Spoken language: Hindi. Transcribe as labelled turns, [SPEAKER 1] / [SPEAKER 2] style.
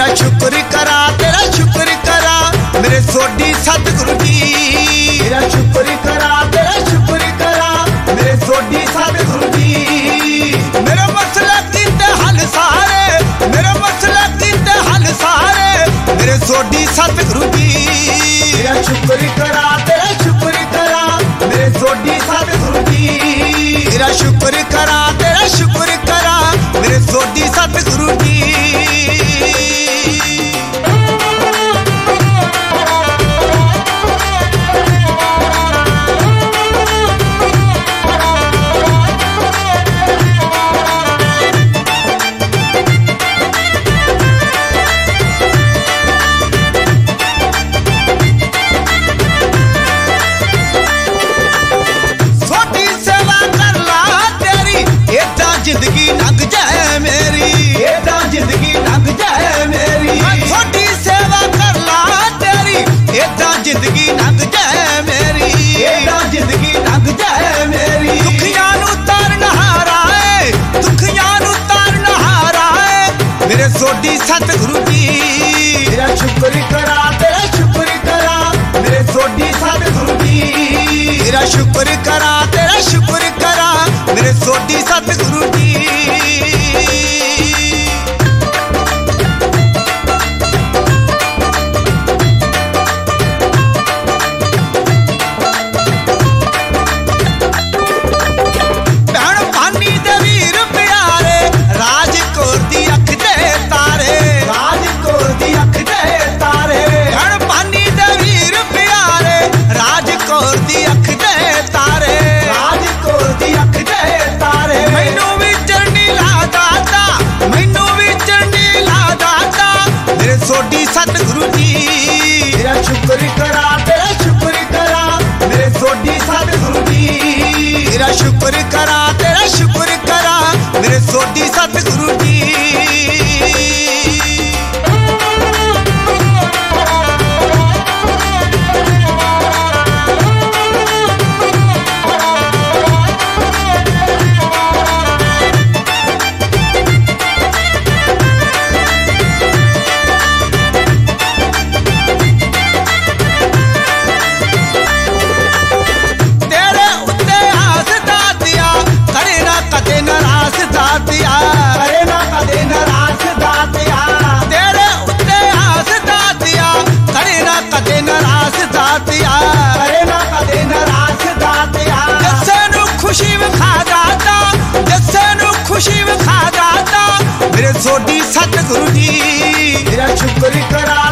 [SPEAKER 1] शुक्र करा, तेरा शुक्र करा मेरे सोडी सतगुरु जी। तेरा शुक्र करा, तेरा शुक्र करा मेरे सोडी सतगुरु जी। मेरे मसले कीते हल सारे, मेरे मसले कीते हल सारे मेरे सोडी सतगुरु जी। तेरा शुक्र करा, तेरा शुक्र करा मेरे सोडी सतगुरु जी। तेरा शुक्र करा, तेरा शुक्र करा मेरे सोडी सतगुरु जी। जिंदगी लंघ जाए मेरी, एदा जिंदगी लंघ जाए मेरी। छोटी सेवा कर ला तेरी, एदा जिंदगी लंघ जाए मेरी, एदा जिंदगी लंघ जाए मेरी। दुखियां नू तारन हारा है, दुखियां नू तारन हारा है मेरे सोडी सतगुरु जी। तेरा शुक्र करा, तेरा शुक्र करा मेरे सोडी सतगुरु जी। तेरा शुक्र करा, तेरा शुक्र करा मेरे सोडी सतगुरु जी। सोडी सतगुरु जी। तेरा शुक्र करा, तेरा शुक्र करा मेरे सोडी सतगुरु जी। तेरा शुक्र करा, तेरा शुक्र करा मेरे सोडी सतगुरु जी। खुशी विखा दाता मेरे सोडी सतगुरु जी। तेरा शुक्र करा,